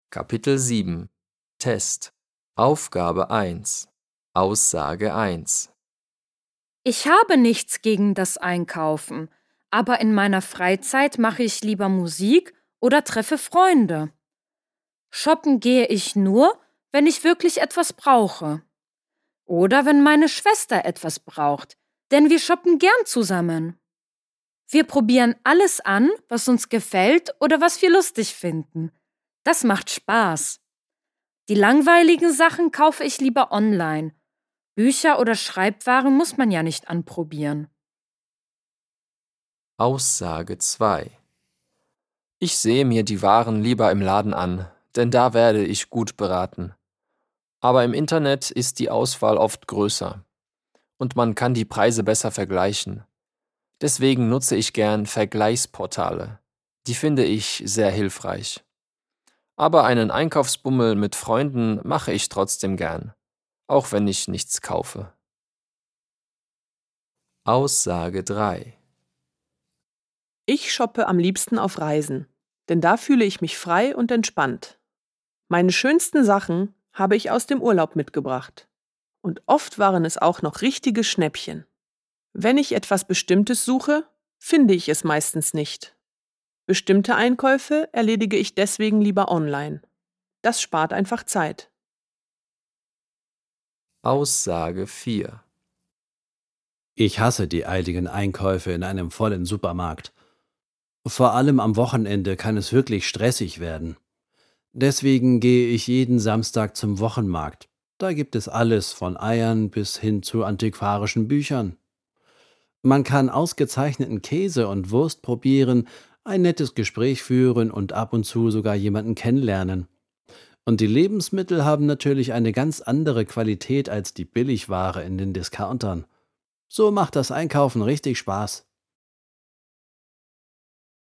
Kapitel 7 Test Aufgabe 1 Aussage 1 Ich habe nichts gegen das Einkaufen, aber in meiner Freizeit mache ich lieber Musik oder treffe Freunde. Shoppen gehe ich nur, wenn ich wirklich etwas brauche. Oder wenn meine Schwester etwas braucht, denn wir shoppen gern zusammen. Wir probieren alles an, was uns gefällt oder was wir lustig finden. Das macht Spaß. Die langweiligen Sachen kaufe ich lieber online. Bücher oder Schreibwaren muss man ja nicht anprobieren. Aussage 2 Ich sehe mir die Waren lieber im Laden an, denn da werde ich gut beraten. Aber im Internet ist die Auswahl oft größer und man kann die Preise besser vergleichen. Deswegen nutze ich gern Vergleichsportale. Die finde ich sehr hilfreich. Aber einen Einkaufsbummel mit Freunden mache ich trotzdem gern, auch wenn ich nichts kaufe. Aussage 3 Ich shoppe am liebsten auf Reisen, denn da fühle ich mich frei und entspannt. Meine schönsten Sachen habe ich aus dem Urlaub mitgebracht. Und oft waren es auch noch richtige Schnäppchen. Wenn ich etwas Bestimmtes suche, finde ich es meistens nicht. Bestimmte Einkäufe erledige ich deswegen lieber online. Das spart einfach Zeit. Aussage 4 Ich hasse die eiligen Einkäufe in einem vollen Supermarkt. Vor allem am Wochenende kann es wirklich stressig werden. Deswegen gehe ich jeden Samstag zum Wochenmarkt. Da gibt es alles von Eiern bis hin zu antiquarischen Büchern. Man kann ausgezeichneten Käse und Wurst probieren, ein nettes Gespräch führen und ab und zu sogar jemanden kennenlernen. Und die Lebensmittel haben natürlich eine ganz andere Qualität als die Billigware in den Discountern. So macht das Einkaufen richtig Spaß.